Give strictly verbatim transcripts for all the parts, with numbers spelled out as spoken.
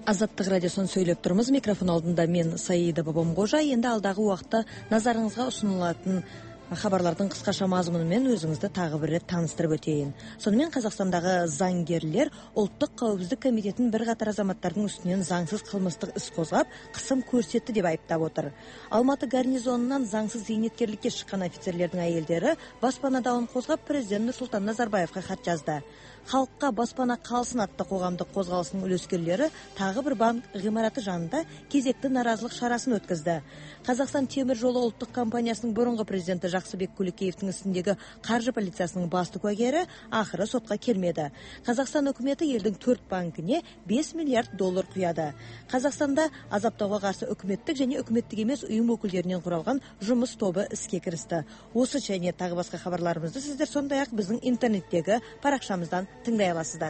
Азаттық радиосын сөйлеп тұрмыз. Микрофон алдында мен Саида Бабамқожа. Енді алдағы уақытта назарыңызға ұсынылатын хабарлардың қысқаша мазмұнымен өзіңізді тағы бір рет таныстырып өтейін. Сонымен Қазақстандағы заңгерлер ұлттық қауіпсіздік комитетінің бірқатар азаматтардың үстінен заңсыз қылмыстық іс қозғап, қысым көрсетті деп айыптап отыр. Алматы гарнизонынан заңсыз зейнеткерлікке шыққан офицерлердің әйелдері баспана дауын қозғап, президент Нұрсұлтан Назарбаевқа хат жазды. Халыққа баспана қалсын атты қоғамдық қозғалысының үлескерлері тағы бір банк ғимараты жанында кезекті наразылық шарасын өткізді. Қазақстан темір жолы ұлттық компаниясының бұрынғы президенті Жақсыбек Куликеевтің ісіндегі қаржы полициясының басты куәгері ақыры сотқа келмеді. Қазақстан үкіметі елдің төрт банкіне бес миллиард доллар құяды. Қазақстанда азаптауға қарсы үкіметтік және үкіметтік емес ұйым өкілдерінен құралған жұмыс тобы іске кірісті. Осы және тағы басқа хабарларымызды сіздер сондай-ақ біздің интернеттегі парақшамыздан тыңдай аласыздар.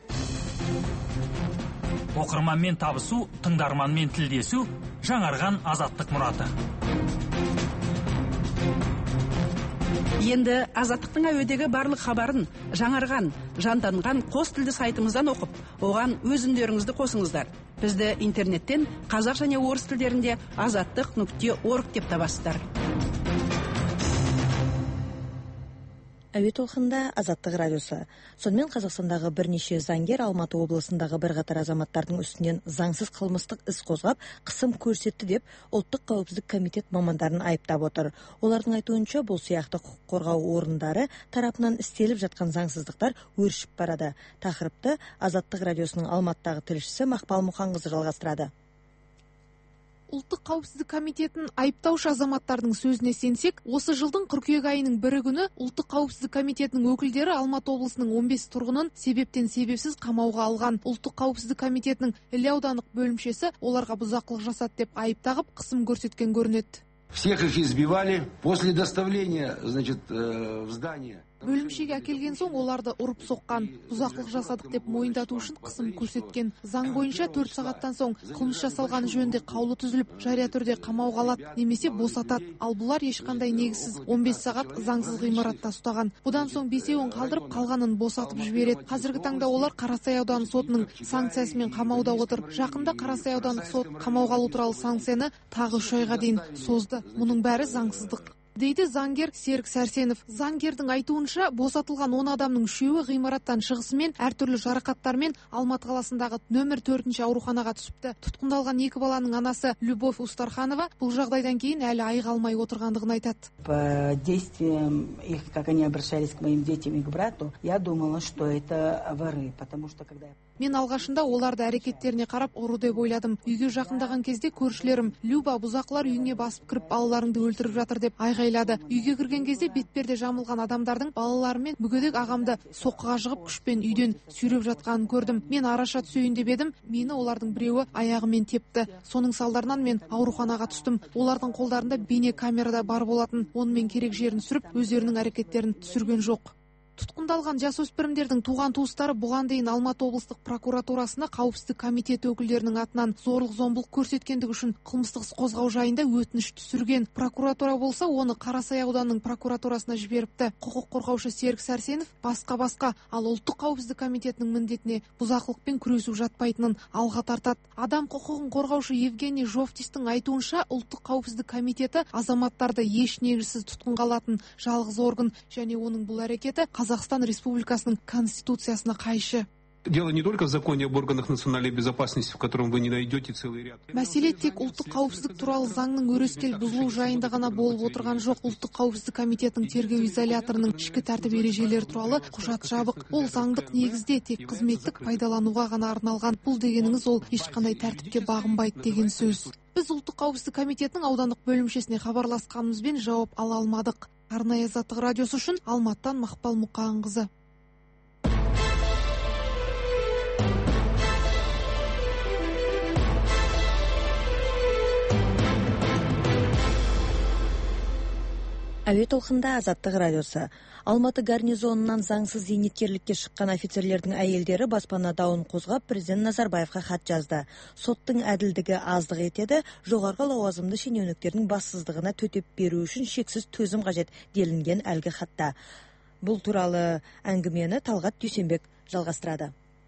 Оқырманмен табысу, тыңдарманмен тілдесу, жаңарған азаттық мұраты. Енді азаттықтың әуедегі барлық хабарын жаңарған, жанданған қос тілді сайтымыздан оқып, оған өз үндеріңізді қосыңыздар. Бізді интернеттен қазақ және орыс тілдерінде азаттық нүкте орг деп табасыздар. Әуе толқында Азаттық радиосы. Сонымен Қазақстандағы бірнеше заңгер Алматы облысындағы бірқатар азаматтардың үстінен заңсыз қылмыстық іс қозғап, қысым көрсетті деп ұлттық қауіпсіздік комитет мамандарын айыптап отыр. Олардың айтуынша, бұл сияқты құқық қорғау орындары тарапынан істеліп жатқан заңсыздықтар өршіп барады. Тақырыпты Азаттық радиосының Алматыдағы тілшісі Мақпал Мұханқызы жалғастырады. Ұлттық қауіпсіздік комитетінің айыптаушы азаматтардың сөзіне сенсек, осы жылдың қыркүйек айының бірі күні Ұлттық қауіпсіздік комитетінің өкілдері Алматы облысының он бес тұрғынын себептен себепсіз қамауға алған. Ұлттық қауіпсіздік комитетінің Іле аудандық бөлімшесі оларға бұзақылық жасады деп айып тағып, қысым көрсеткен көрінеді. Всех их избивали. После доставления, значит, в здание. Бөлімшеге әкелген соң оларды ұрып соққан, бұзақылық жасадық деп мойындату үшін қысым көрсеткен. Заң бойынша төрт сағаттан соң қылмыс жасалған жөнінде қаулы түзіліп, жария түрде қамауға алады, немесе босатады. Ал бұлар ешқандай негізсіз он бес сағат заңсыз ғимаратта ұстаған. Бұдан соң бесеуін қалдырып, қалғанын босатып жібереді. Қазіргі таңда олар Қарасай ауданы сотының санкциясымен қамауда отыр. Жақында Қарасай аудандық сот қамауға алу туралы санкцияны тағы үш айға дейін созды. Мұның бәрі заңсыздық, дейді заңгер Серік Сәрсенов. Заңгердің айтуынша, босатылған он адамның үшеуі ғимараттан шығысымен әртүрлі жарақаттармен Алматы қаласындағы нөмір төртінші ауруханаға түсіпті. Тұтқындалған екі баланың анасы Любовь Устарханова бұл жағдайдан кейін әлі айыға алмай отырғандығын айтады. По действиям их, как они обращались к моим детям и к брату, я думала, что это воры, потому что когда я... Мен алғашында оларды әрекеттеріне қарап ұры деп ойладым. Үйге жақындаған кезде көршілерім Люба, бұзақылар үйіңе басып кіріп балаларыңды өлтіріп жатыр деп айғайлады. Үйге кірген кезде бетперде жамылған адамдардың балаларымен мүгедек ағамды соққыға жығып күшпен үйден сүйреп жатқанын көрдім. Мен араша түсейін деп едім, мені олардың біреуі аяғымен тепті. Соның салдарынан мен ауруханаға түстім. Олардың қолдарында бейне камерада бар болатын. Онымен керек жерін сүріп, өздерінің әрекеттерін түсірген жоқ. Тұтқындалған жасөспірімдердің туған туыстары бұған дейін Алматы облыстық прокуратурасына қауіпсіздік комитеті өкілдерінің атынан зорлық зомбылық көрсеткендігі үшін қылмыстық іс қозғау жайында өтініш түсірген. Прокуратура болса, оны Қарасай ауданының прокуратурасына жіберіпті. Құқық қорғаушы Серік Сәрсенов басқа-басқа, ал ұлттық қауіпсіздік комитетінің міндетіне бұзақылықпен күресу жатпайтынын алға тартады. Адам құқығын қорғаушы Евгений Жовтистің айтуынша, ұлттық қауіпсіздік комитеті азаматтарды еш негізсіз тұтқынға алатын жалғыз орган, және оның бұл әрекеті Қазақстан Республикасының Конституциясына қайшы. Дело не только в законе об органах национальной безопасности, в котором вы не найдете целый ряд. Мәселе тек ұлттық қауіпсіздік туралы заңның өрескел бұзылу жайында ғана болып отырған жоқ. Ұлттық қауіпсіздік комитетінің тергеу изоляторының ішкі тәртіп ережелері туралы құжат жабық. Ол заңдық негізде тек қызметтік пайдалануға ғана арналған. Бұл дегеніңіз ол ешқандай тәртіпке бағынбайды деген сөз. Біз ұлттық қауіпсіздік комитетінің аудандық бөлімшесіне хабарласқанымызбен жауап ала алмадық. Арнайы Азаттық радиосы үшін Алматыдан Мақпал Мұқанқызы. Әуе толқында Азаттық радиосы. Алматы гарнизонынан заңсыз зейнеткерлікке шыққан офицерлердің әйелдері баспана дауын қозғап, президент Назарбаевқа хат жазды. Соттың әділдігі аздық етеді, жоғарғы лауазымды шенеуніктердің бассыздығына төтеп беру үшін шексіз төзім қажет делінген әлгі хатта. Бұл туралы әңгімені Талғат Дүйсенбек жалғастырады.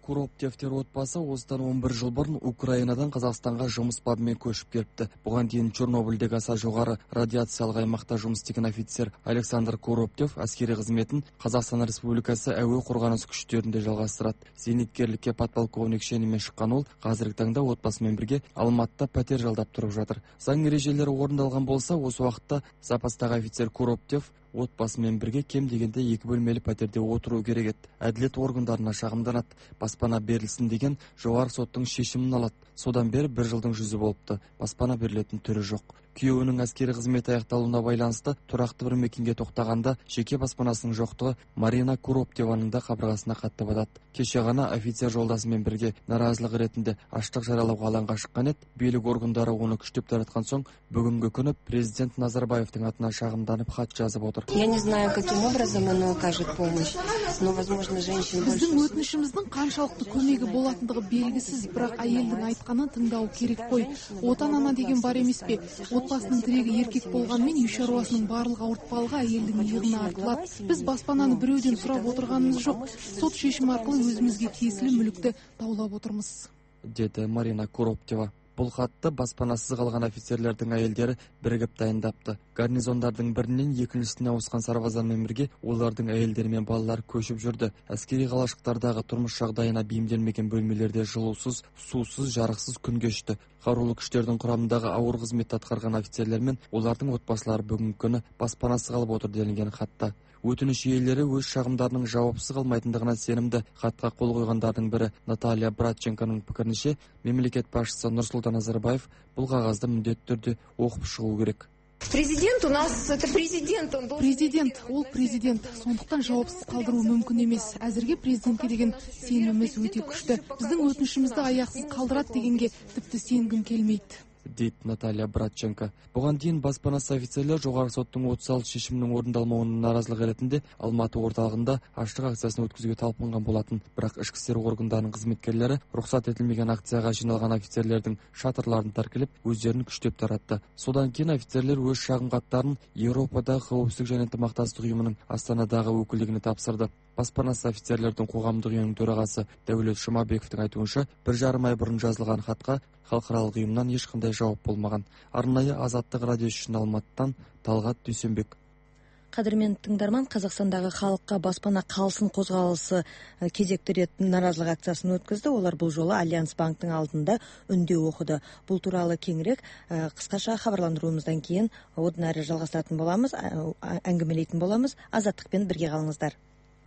Куроптевтер отбасы осыдан он бір жыл бұрын Украинадан Қазақстанға жұмыс бабымен көшіп келіпті. Бұған дейін Чернобыльдегі аса жоғары радиациялық аймақта жұмыс істеген офицер Александр Куроптев әскери қызметін Қазақстан Республикасы әуе қорғаныс күштерінде жалғастырады. Зейнеткерлікке подполковник шенімен шыққан ол қазіргі таңда отбасымен бірге Алматыда пәтер жалдап тұрып жатыр. Заң ережелері орындалған болса, осы уақытта запастағы офицер Куроптев отбасымен бірге кем дегенде екі бөлмелі пәтерде отыру керек еді. Әділет органдарына шағымданады. Баспана берілсін деген жоғарғы соттың шешімін алады. Содан бері бір жылдың жүзі болыпты. Баспана берілетін түрі жоқ. Күйеуінің әскери қызметі аяқталуына байланысты тұрақты бір мекенге тоқтағанда жеке баспанасының жоқтығы Марина Куроптеваның да қабырғасына қатты батады. Кеше ғана офицер жолдасымен бірге наразылық ретінде аштық жариялауға алаңға шыққан еді. Билік органдары оны күштеп таратқан соң бүгінгі күні президент Назарбаевтың атына шағымданып хат жазып отыр. Я не знаю, каким образом оно окажет помощь, но, возможно, женщин больше... Біздің өтінішіміздің қаншалықты көмегі болатындығы белгісіз, бірақ әйелдің айтқанын тыңдау керек қой. Отан ана деген бар емес пе? Отбасының тірегі еркек болғанмен үй шаруасының барлық ауыртпалығы әйелдің иығына артылады. Біз баспананы біреуден сұрап отырғанымыз жоқ. Сот шешімі арқылы өзімізге тиесілі мүлікті даулап отырмыз, деді Марина Куроптева. Бұл хатты баспанасыз қалған офицерлердің әйелдері бірігіп дайындапты. Гарнизондардың бірінен екіншісіне ауысқан сарбаздармен бірге олардың әйелдері мен балалар көшіп жүрді. Әскери қалашықтардағы тұрмыс жағдайына бейімделмеген бөлмелерде жылусыз, сусыз, жарықсыз күн кешті. Қарулы күштердің құрамындағы ауыр қызмет атқарған офицерлер мен олардың отбасылары бүгінгі күні баспанасыз қалып отыр делінген хатта. Өтініш иелері өз шағымдарының жауапсыз қалмайтындығына сенімді. Хатқа қол қойғандардың бірі Наталья Братченконың пікірінше, мемлекет басшысы Нұрсұлтан Назарбаев бұл қағазды міндетті түрде оқып шығу керек. Президент у нас это президент, он должен... Президент, ол президент, сондықтан жауапсыз қалдыру мүмкін емес. Әзірге президентке деген сеніміміз өте күшті. Біздің өтінішімізді аяқсыз қалдырады дегенге тіпті сенгім келмейді, дейді Наталья Братченко. Бұған дейін баспанасыз офицерлер жоғарғы соттың отыз алты шешімінің орындалмауына наразылық ретінде Алматы орталығында аштық акциясын өткізуге талпынған болатын. Бірақ ішкі істер органдарының қызметкерлері рұқсат етілмеген акцияға жиналған офицерлердің шатырларын тәркілеп, өздерін күштеп таратты. Содан кейін офицерлер өз шағым хаттарын Еуропадағы қауіпсіздік және ынтымақтастық ұйымының Астанадағы өкілдігіне тапсырды. Баспанасыз офицерлердің қоғамдық ұйымының төрағасы Дәулет Жұмабековтің айтуынша, бір жарым ай бұрын жазылған хатқа халықаралық ұйымнан ешқандай жауап болмаған. Арнайы Азаттық радиосы үшін Алматыдан Талғат Дүйсенбек. Қадірмен тыңдарман, Қазақстандағы халыққа баспана қалсын қозғалысы кезекті рет наразылық акциясын өткізді. Олар бұл жолы Альянс банктың алдында үндеу оқыды. Бұл туралы кеңірек қысқаша хабарландыруымыздан кейін одан әрі жалғастыратын боламыз, әңгімелейтін боламыз. Азаттықпен бірге қалыңыздар.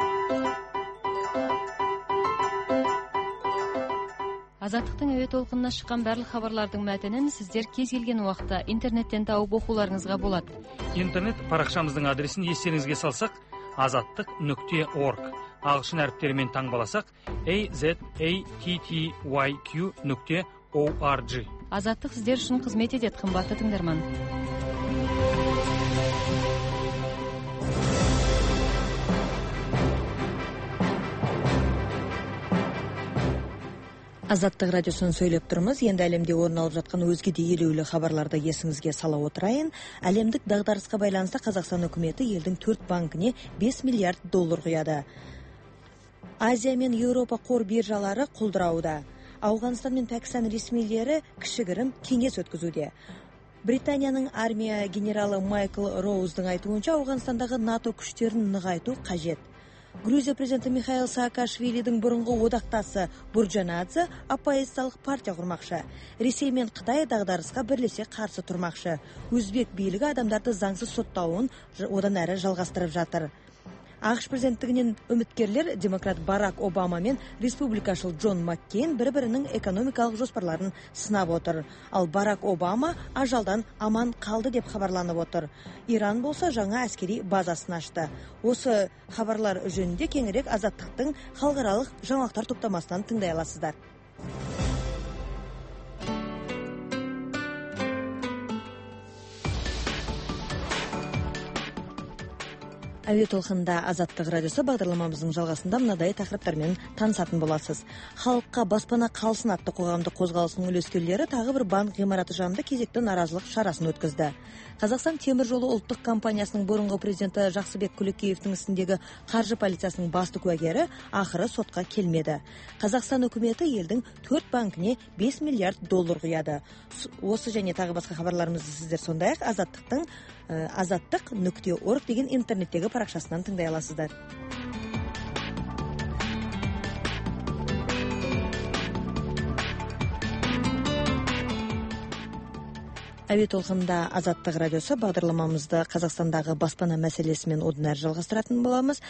Азаттықтың әуе толқынына шыққан барлық хабарлардың мәтінін сіздер кез келген уақытта интернеттен тауып оқуларыңызға болады. Интернет парақшамыздың адресін естеріңізге салсақ, азаттық нүкте орг. Ағылшын әріптерімен таңбаласақ, a z a t t y q нүкте org. Азаттық сіздер үшін қызмет етеді, қымбатты тыңдарман. Азаттық радиосын сөйлеп тұрмыз. Енді әлемде орын алып жатқан өзге де елеулі хабарларды есіңізге сала отырайын. Әлемдік дағдарысқа байланысты Қазақстан үкіметі елдің төрт банкіне бес миллиард доллар құяды. Азия мен Еуропа қор биржалары құлдырауда. Ауғанстан мен Пәкістан ресмилері кішігірім кеңес өткізуде. Британияның армия генералы Майкл Роуздың айтуынша, Ауғанстандағы НАТО күштерін нығайту қажет. Грузия президенті Михаил Саакашвилидің бұрынғы одақтасы Бурджанадзе оппозициялық партия құрмақшы. Ресей мен Қытай дағдарысқа бірлесе қарсы тұрмақшы. Өзбек билігі адамдарды заңсыз соттауын одан әрі жалғастырып жатыр. ақш президенттігінен үміткерлер демократ Барак Обама мен республикашыл Джон Маккейн бір-бірінің экономикалық жоспарларын сынап отыр. Ал Барак Обама ажалдан аман қалды деп хабарланып отыр. Иран болса жаңа әскери базасын ашты. Осы хабарлар жөнінде кеңірек Азаттықтың халықаралық жаңалықтар топтамасынан тыңдай аласыздар. Әуе толқында Азаттық радиосы бағдарламамыздың жалғасында мынадай тақырыптармен танысатын боласыз. Халыққа баспана қалсын атты қоғамдық қозғалысының үлескерлері тағы бір банк ғимараты жанында кезекті наразылық шарасын өткізді. Қазақстан темір жолы ұлттық компаниясының бұрынғы президенті Жақсыбек Күлекеевтің ісіндегі қаржы полициясының басты куәгері ақыры сотқа келмеді. Қазақстан үкіметі елдің төрт банкіне бес миллиард доллар құяды. Осы және тағы басқа хабарларымызды сіздер сондай-ақ Азаттықтың азаттық нүкте орг деген интернеттегі парақшасынан тыңдай аласыздар. Әуе толқында Азаттық радиосы бағдарламамызды Қазақстандағы баспана мәселесімен одан әрі жалғастыратын боламыз.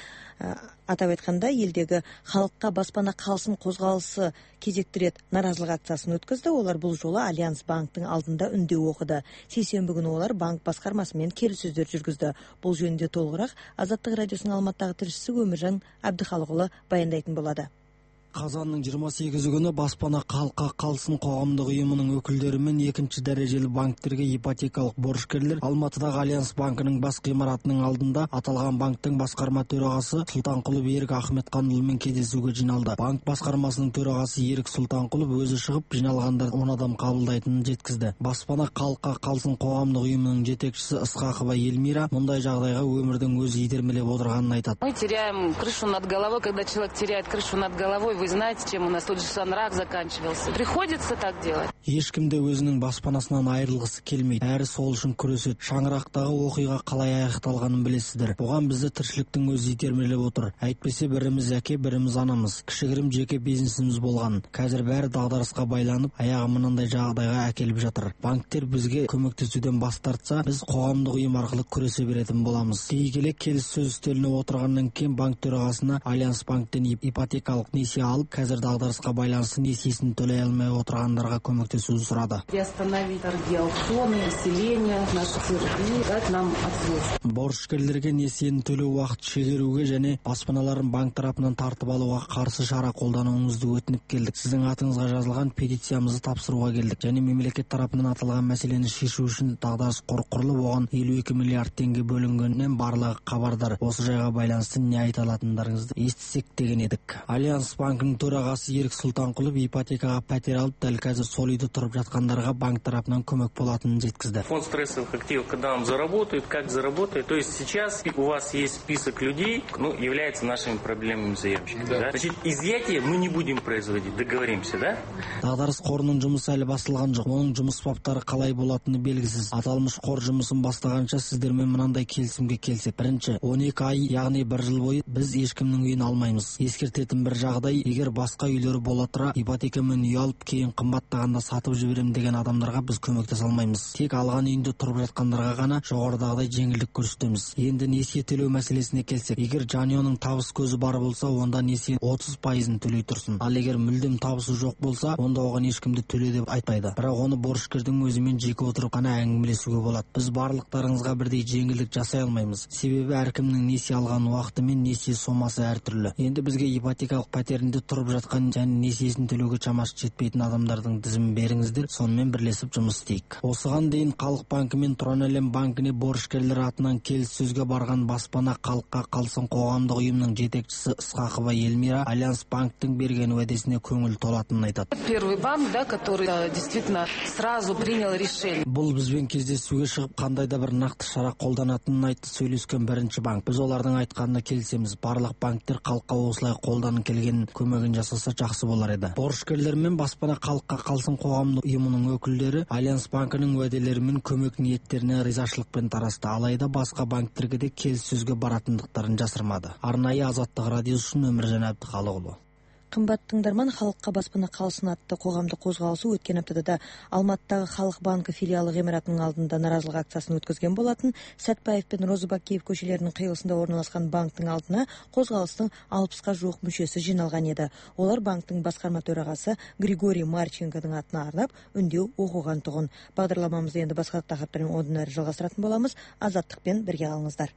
Атап айтқанда, елдегі халыққа баспана қалсын қозғалысы кезекті рет наразылық акциясын өткізді. Олар бұл жолы Альянс банктың алдында үндеу оқыды. Сейсенбі күні олар банк басқармасымен келіссөздер жүргізді. Бұл жөнінде толығырақ Азаттық радиосының Алматыдағы тілшісі Өміржан Әбдіхалықұлы баяндайтын болады. Қазанның жиырма сегізі күні баспана халыққа қалсын қоғамдық ұйымының өкілдері мен екінші дәрежелі банктерге ипотекалық борышкерлер Алматыдағы Альянс банкінің бас ғимаратының алдында аталған банктың басқарма төрағасы Сұлтанқұлов Ерік Ахметқанұлымен кездесуге жиналды. Банк басқармасының төрағасы Ерік Сұлтанқұлов өзі шығып жиналғандар он адам қабылдайтынын жеткізді. Баспана халыққа қалсын қоғамдық ұйымының жетекшісі Ысқақова Эльмира мұндай жағдайға өмірдің өзі итермелеп отырғанын айтады. Мы теряем крышу над головой, когда человек теряет крышу над головой. Вы знаете, чем у нас тот же Санрак заканчивался. Приходится так делать. Ешкім де өзінің баспанасынан айырылғысы келмейді. Әрі сол үшін күреседі. Шаңырақтағы оқиға қалай аяқталғанын білесіздер. Бұған бізді тіршіліктің өзі итермелеп отыр. Әйтпесе біріміз әке, біріміз анамыз. Кішігірім жеке бизнесіміз болған. Қазір бәрі дағдарысқа байланып, аяғы мынандай жағдайға әкеліп жатыр. Банктер бізге көмектесуден бас тартса, біз қоғамдық ұйым арқылы күресе беретін боламыз. Кей келе келіссөз үстеліне отырғаннан кейін банк төрағасына Альянс банктен ипотекалық несие алып, қазір дағдарысқа байланысты несиесін төлей алмай отырғандарға көмектесуді сұрады. Остановить торги, аукционы, население, наши церкви, дать нам отсрочку. Борышкерлерге несиені төлеу уақыт шегеруге және баспаналарын банк тарапынан тартып алуға қарсы шара қолдануыңызды өтініп келдік. Сіздің атыңызға жазылған петициямызды тапсыруға келдік. Және мемлекет тарапынан аталған мәселені шешу үшін дағдарыс қоры құрылып, оған елу екі миллиард теңге бөлінгенінен барлығы хабардар. Осы жайға байланысты не айта алатындарыңызды естісек деген едік. Альянс банкінің төрағасы Ерік Сұлтанқұлов ипотекаға пәтер алып, дәл қазір сол үйде тұрып жатқандарға банк тарапынан көмек болатынын жеткізді. Фонд стрессовых активов, когда он заработает, как заработает, то есть сейчас у вас есть список людей, ну, является нашими проблемами заемщиков. Да. Да? Значит, изъятие мы не будем производить, договоримся, да? Дағдарыс қорының жұмысы әлі басылған жоқ. Оның жұмыс баптары қалай болатыны белгісіз. Аталмыш қор жұмысын бастағанша сіздермен мынандай келісімге келсек. Бірінші, он екі ай, яғни бір жыл бойы біз ешкімнің үйін алмаймыз. Ескертетін бір жағдай, егер басқа үйлері бола тұра ипотекамен үй алып, кейін қымбаттағанда сатып жіберем деген адамдарға біз көмектесе алмаймыз. Тек алған үйінде тұрып жатқандарға ғана жоғарыдағыдай жеңілдік көрсетеміз. Енді несие төлеу мәселесіне келсек, егер жанұяның табыс көзі бар болса, онда несие отыз пайызын төлей тұрсын. Ал егер мүлдем табысы жоқ болса, онда оған ешкімді төле деп айтпайды. Бірақ оны борышкердің өзімен жеке отырып қана әңгімелесуге болады. Біз барлықтарыңызға бірдей жеңілдік жасай алмаймыз. Себебі әркімнің несие алған уақыты мен несие сомасы әртүрлі. Енді бізге ипотекалық пәтерінде тұрып жатқан және несиесін төлеуге шамасы жетпейтін адамдардың тізімін беріңіздер, сонымен бірлесіп жұмыс істейік. Осыған дейін Халық банкі мен Тұран әлем банкіне борышкерлер атынан келіссөзге барған баспана халыққа қалсын қоғамдық ұйымның жетекшісі Ысқақова Эльмира Альянс банктың берген уәдесіне көңіл толатынын айтады. Первый банк, да, который действительно сразу принял решение. Бұл бізбен кездесуге шығып қандай да бір нақты шара қолданатынын айтты сөйлескен бірінші банк. Біз олардың айтқанына келісеміз. Барлық банктер халыққа осылай қолданып келген көмегін жасаса жақсы болар еді. Борышкерлер мен баспана халыққа қалсын қоғамдық ұйымының өкілдері Альянс банкінің уәделері мен көмек ниеттеріне ризашылықпен тарасты. Алайда басқа банктерге де келіссөзге баратындықтарын жасырмады. Арнайы Азаттық радиосы үшін Өміржан Әбдіхалықұлы. Қымбат тыңдарман, халыққа баспана қалсын атты қоғамдық қозғалысы өткен аптада да Алматыдағы Халық банкі филиалы ғимаратының алдында наразылық акциясын өткізген болатын. Сәтпаев пен Розыбакиев көшелерінің қиылысында орналасқан банктың алдына қозғалыстың алпысқа жуық мүшесі жиналған еді. Олар банктың басқарма төрағасы Григорий Марченконың атына арнап үндеу оқыған тұғын. Бағдарламамызды енді басқа тақырыптармен одан әрі жалғастыратын боламыз. Азаттықпен бірге алыңыздар.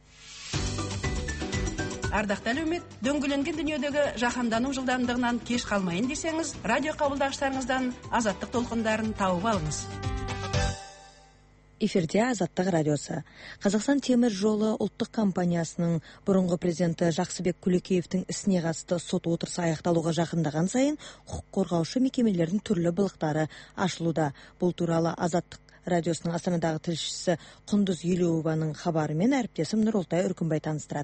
Ардақты әлеумет, дөңгеленген дүниедегі жаһандану жылдамдығынан кеш қалмайын десеңіз, радио қабылдағыштарыңыздан Азаттық толқындарын тауып алыңыз. эфирде Азаттық радиосы. Қазақстан темір жолы ұлттық компаниясының бұрынғы президенті Жақсыбек Күлекеевтің ісіне қатысты сот отырысы аяқталуға жақындаған сайын құқық қорғаушы мекемелердің түрлі былықтары ашылуда. Бұл туралы Азаттық радиосының Астанадағы тілшісі Құндыз Елеуованың хабарымен әріптесім Нұролтай Үркімбай таныстырады.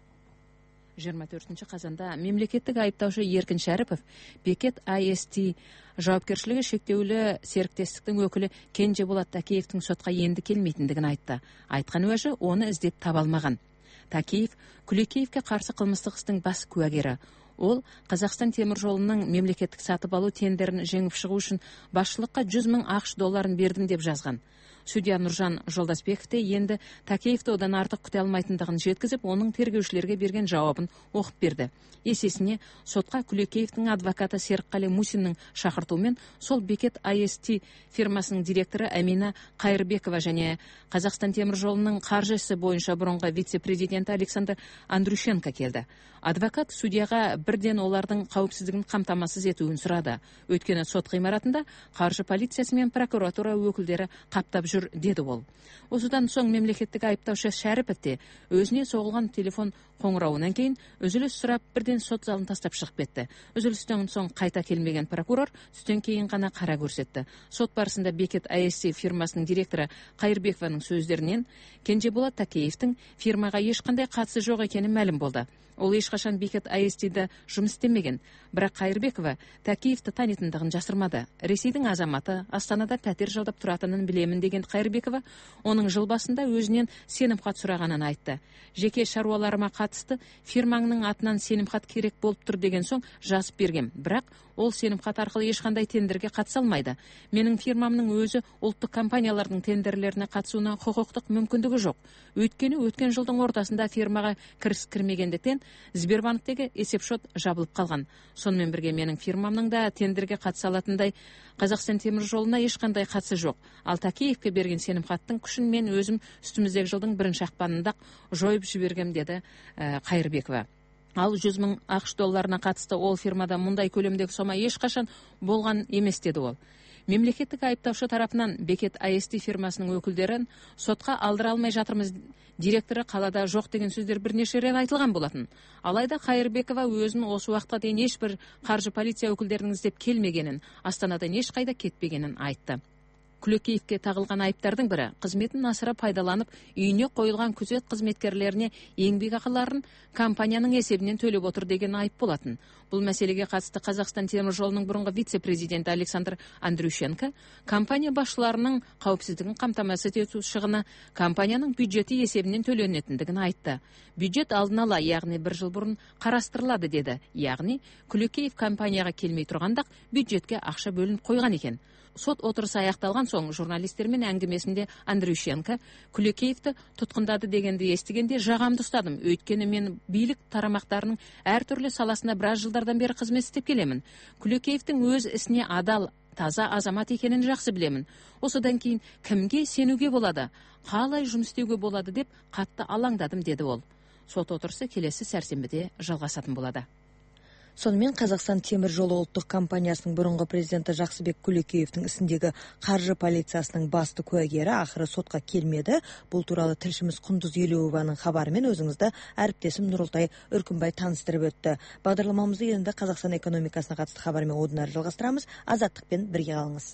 жиырма төртінші қазанда мемлекеттік айыптаушы Еркін Шәріпов Бекет ай эс ти жауапкершілігі шектеулі серіктестіктің өкілі Кенжеболат Такеевтің сотқа енді келмейтіндігін айтты. Айтқан уәжі оны іздеп таба алмаған. Такеев Күлекеевке қарсы қылмыстық істің бас куәгері. Ол Қазақстан темір жолының мемлекеттік сатып алу тендерін жеңіп шығу үшін басшылыққа жүз мың ақш долларын бердім деп жазған. Судья Нұржан Жолдасбеков те енді Такеевті одан артық күте алмайтындығын жеткізіп, оның тергеушілерге берген жауабын оқып берді. Есесіне сотқа Күлекеевтің адвокаты Серікқали Мусиннің шақыртуымен сол Бекет ай эс ти фирмасының директоры Амина Қайырбекова және Қазақстан темір жолының қаржысы бойынша бұрынғы вице-президенті Александр Андрющенко келді. Адвокат судьяға бірден олардың қауіпсіздігін қамтамасыз етуін сұрады. Өйткені сот ғимаратында қаржы полициясы мен прокуратура өкілдері қаптап жүр, деді ол. Осыдан соң мемлекеттік айыптаушы Шәріпов те өзіне соғылған телефон қоңырауынан кейін үзіліс сұрап бірден сот залын тастап шығып кетті. Үзілістен соң қайта келмеген прокурор түстен кейін ғана қара көрсетті. Сот барысында Бекет ай эс ти фирмасының директоры Қайырбекованың сөздерінен Кенжеболат Такеевтің фирмаға ешқандай қатысы жоқ екені мәлім болды. Ол ешқашан Бекет ай эс ти-де жұмыс істемеген. Бірақ Қайырбекова Такеевті танитындығын жасырмады. Ресейдің азаматы, Астанада пәтер жалдап тұратынын білемін деген Қайырбекова оның жыл басында өзінен сенімхат сұрағанын айтты. Жеке шаруаларыма қатысты фирмаңның атынан сенімхат керек болып тұр деген соң жазып бергем. Бірақ ол сенімхат арқылы ешқандай тендерге қатыса алмайды. Менің фирмамның өзі ұлттық компаниялардың тендерлеріне қатысуына құқықтық мүмкіндігі жоқ. Өйткені өткен жылдың ортасында фирмаға кіріс кірмегендіктен Сбербанктегі есепшот жабылып қалған. Сонымен бірге менің фирмамның да тендерге қатыса алатындай Қазақстан темір жолына ешқандай қатысы жоқ. Ал Такеевке берген сенімхаттың күшін мен өзім үстіміздегі жылдың бірінші ақпанында жойып жібергем, деді Қайырбекова. Ал жүз мың ақш долларына қатысты ол фирмада мұндай көлемдегі сома ешқашан болған емес, деді ол. Мемлекеттік айыптаушы тарапынан Бекет ай эс ти фирмасының өкілдерін сотқа алдыра алмай жатырмыз, директоры қалада жоқ деген сөздер бірнеше рет айтылған болатын. Алайда Қайырбекова өзін осы уақытқа дейін ешбір қаржы полиция өкілдерінің іздеп келмегенін, Астанадан ешқайда кетпегенін айтты. Күлекеевке тағылған айыптардың бірі қызметін асыра пайдаланып, үйіне қойылған күзет қызметкерлеріне еңбекақыларын компанияның есебінен төлеп отыр деген айып болатын. Бұл мәселеге қатысты Қазақстан темір жолының бұрынғы вице-президенті Александр Андрющенко компания басшыларының қауіпсіздігін қамтамасыз ету шығыны компанияның бюджеті есебінен төленетіндігін айтты. Бюджет алдын ала, яғни бір жыл бұрын қарастырылады, деді. Яғни Күлекеев компанияға келмей тұрғанда бюджетке ақша бөлініп қойған екен. Сот отырысы аяқталған соң журналистермен әңгімесінде Андрющенко Күлекеевті тұтқындады дегенді естігенде жағамды ұстадым. Өйткені мен билік тарамақтарының әртүрлі саласына біраз жылдардан бері қызмет істеп келемін. Күлекеевтің өз ісіне адал, таза азамат екенін жақсы білемін. Осыдан кейін кімге сенуге болады, қалай жұмыс істеуге болады деп қатты алаңдадым, деді ол. Сот отырысы келесі сәрсенбіде жалғасатын болады. Сонымен Қазақстан темір жолы ұлттық компаниясының бұрынғы президенті Жақсыбек Күлекеевтің ісіндегі қаржы полициясының басты куәгері ақыры сотқа келмеді. Бұл туралы тілшіміз Құндыз Елеуованың хабарымен өзіңізді әріптесім Нұролтай Үркімбай таныстырып өтті. Бағдарламамызды енді Қазақстан экономикасына қатысты хабармен одан әрі жалғастырамыз. Азаттықпен бірге қалыңыз.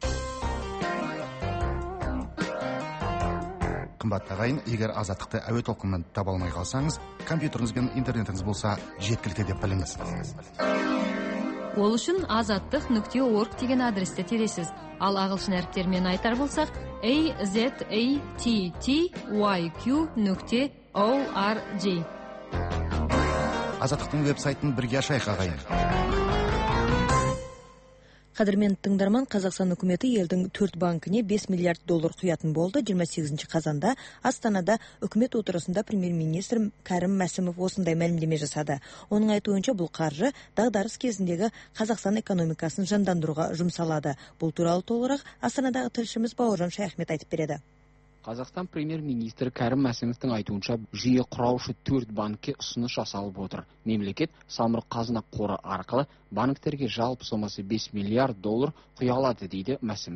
Қымбатты ағайын, егер азаттықты әуе толқынынан таба алмай қалсаңыз, компьютеріңіз бен интернетіңіз болса жеткілікті деп біліңіз. Ол үшін азаттық нүкте орг деген адресте тересіз. Ал ағылшын әріптерімен айтар болсақ, a z a t t y q нүкте org. Азаттықтың веб-сайтын бірге ашайық, ағайын. Қадірмен тыңдарман, Қазақстан үкіметі елдің төрт банкіне бес миллиард доллар құятын болды. жиырма сегізінші қазанда Астанада үкімет отырысында премьер-министр Кәрім Мәсімов осындай мәлімдеме жасады. Оның айтуынша бұл қаржы дағдарыс кезіндегі Қазақстан экономикасын жандандыруға жұмсалады. Бұл туралы толығырақ Астанадағы тілшіміз Бауыржан Шаяхмет айтып береді. Қазақстан премьер-министрі Кәрім Мәсімовтің айтуынша жүйе құраушы төрт банкке ұсыныс жасалып отыр. Мемлекет самұрық қазына қоры арқылы банктерге жалпы сомасы бес миллиард доллар құя алады, дейді Мәсімов.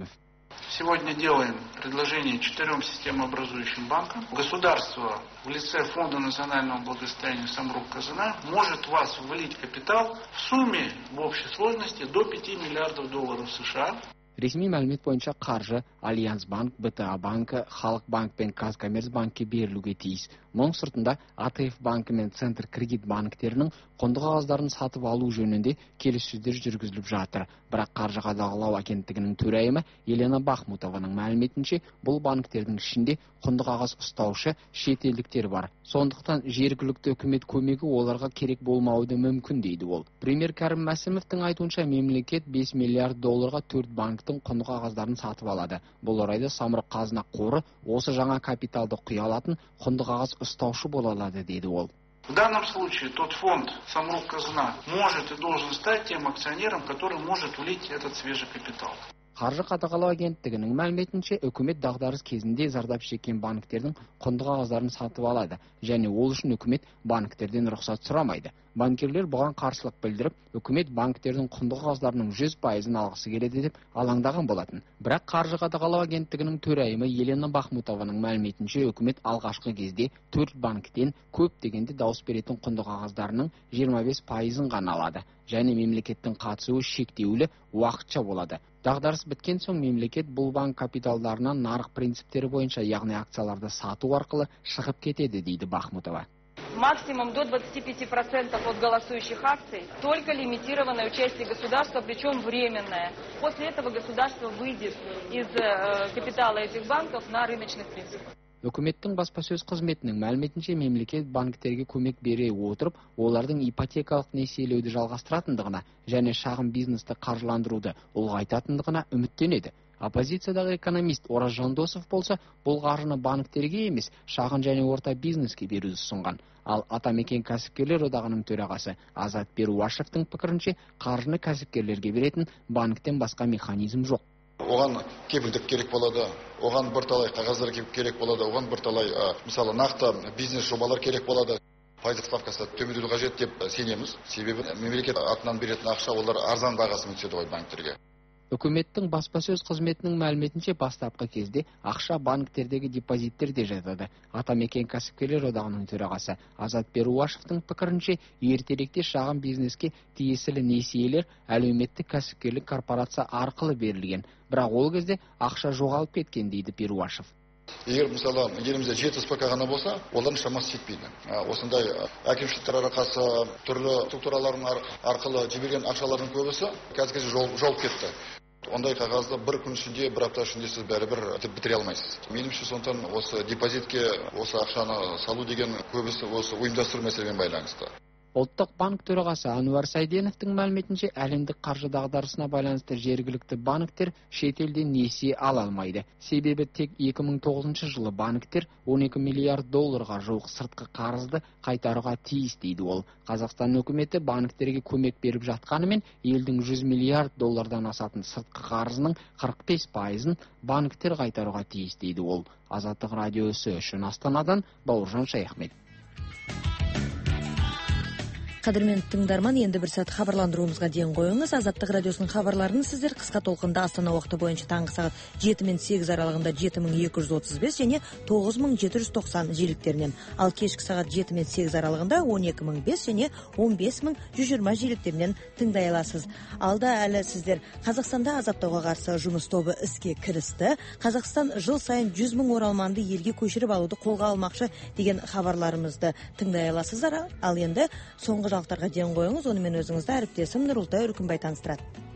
Сегодня делаем предложение четырем системообразующим банкам. Государство в лице Фонда национального благосостояния Самрук-Казына может вас влить капитал в сумме в общей сложности до пяти миллиардов долларов США. Ресми мәлімет бойынша қаржы Альянс банк, Б Т А банкі, Халық банк пен Казкоммерцбанкке берілуге тиіс. Мұның сыртында А Т Ф банкі мен Центр кредит банктерінің құнды қағаздарын сатып алу жөнінде келіссөздер жүргізіліп жатыр. Бірақ қаржы қадағалау агенттігінің төрайымы Елена Бахмутованың мәліметінше, бұл банктердің ішінде құнды қағаз ұстаушы шетелдіктер бар. Сондықтан жергілікті үкімет көмегі оларға керек болмауы да мүмкін дейді ол. Премьер Кәрім Мәсімовтің айтуынша, мемлекет бес миллиард долларға төрт банктың құнды қағаздарын сатып алады. Бұл орайда Самұрық Қазына қоры осы жаңа капиталды құя алатын құнды қағаз ұстаушы бола алады дейді ол. В данном случае тот фонд Самрук-Казына может и должен стать тем акционером, который может влить этот свежий капитал. Қаржы қадағалау агенттігінің мәліметінше, үкімет дағдарыс кезінде зардап шеккен банктердің құнды қағаздарын сатып алады, және ол үшін үкімет банктерден рұқсат сұрамайды. Банкерлер бұған қарсылық білдіріп, үкімет банктердің құнды қағаздарының жүз пайызын алғысы келеді деп алаңдаған болатын. Бірақ қаржы қадағалау агенттігінің төрайымы Елена Бахмутованың мәліметінше, үкімет алғашқы кезде төрт банктен көп дегенде дауыс беретін құнды қағаздарының жиырма бес пайызын ғана алады, және мемлекеттің қатысуы шектеулі уақытша болады. Дағдарыс біткен соң мемлекет бұл банк капиталдарынан нарық принциптері бойынша, яғни акцияларды сату арқылы шығып кетеді, дейді Бахмутова. Максимум до двадцати пяти процентов от голосующих акций, только лимитированное участие государства, причем временное. После этого государство выйдет из э, капитала этих банков на рыночных принципах. Үкіметтің баспасөз қызметінің мәліметінше, мемлекет банктерге көмек бере отырып, олардың ипотекалық несиелеуді жалғастыратындығына және шағын бизнесті қаржыландыруды ұлғайтатындығына үміттенеді. Оппозициядағы экономист Ораз Жандосов болса, бұл қаржыны банктерге емес, шағын және орта бизнеске беруді ұсынған. Ал Атамекен кәсіпкерлер одағының төрағасы Азат Перуашевтың пікірінше, қаржыны кәсіпкерлерге беретін банктен басқа механизм жоқ. Оған кепілдік керек болады, оған бірталай қағаздар керек болады, оған бірталай мысалы нақты бизнес жобалар керек болады. Пайыздық ставкасы төмендету қажет деп сенеміз. Себебі мемлекет атынан беретін ақша олар арзан бағасымен түседі ғой банктерге. Үкіметтің баспасөз қызметінің мәліметінше, бастапқы кезде ақша банктердегі депозиттерде жатады. Атамекен кәсіпкерлер одағының төрағасы Азат Перуашевтың пікірінше, ертеректе шағын бизнеске тиесілі несиелер әлеуметтік кәсіпкерлік корпорация арқылы берілген. Бірақ ол кезде ақша жоғалып кеткен, дейді Перуашев. Егер мысалы елімізде жеті эс пэ ка ғана болса, олардың шамасы жетпейді. Осындай әкімшіліктер арқасы түрлі структуралардың арқылы жіберген ақшалардың көбісі қазір жолып кетті. Ондай қағазды бір күн ішінде, бір апта ішінде сіз бәрібір бітіре алмайсыз. Меніңше сондықтан осы депозитке осы ақшаны салу деген көбісі осы ұйымдастыру мәселемен байланысты. Ұлттық банк төрағасы Ануар Сайденовтың мәліметінше, әлемдік қаржы дағдарысына байланысты жергілікті банктер шетелден несие ала алмайды. Себебі тек екі мың тоғызыншы жылы банктер он екі миллиард долларға жуық сыртқы қарызды қайтаруға тиіс, дейді ол. Қазақстан үкіметі банктерге көмек беріп жатқанымен, елдің жүз миллиард доллардан асатын сыртқы қарызының қырық бес пайызын банктер қайтаруға тиіс, дейді ол. Азаттық радиосы үшін Астанадан Бауыржан Шаяхмет. Қадірмен тыңдарман, енді бір сәт хабарландыруымызға дейін қойыңыз. Азаттық радиосының хабарларын сіздер қысқа толқында Астана уақыты бойынша таңғы сағат жеті мен сегіз аралығында жеті мың екі жүз отыз бес және тоғыз мың жеті жүз тоқсан жиіліктерінен, ал кешкі сағат жеті мен сегіз аралығында он екі мың бес және он бес мың жүз жиырма жиіліктерінен тыңдай аласыз. Алда әлі сіздер Қазақстанда азаптауға қарсы жұмыс тобы іске кірісті. Қазақстан жыл сайын жүз мың оралманды елге көшіріп алуды қолға алмақшы деген хабарларымызды тыңдай аласыздар. Ал енді соңғы жаңалықтарға дейін қойыңыз, онымен өзіңізді әріптесім Нұрылтай Үркімбай таныстырады.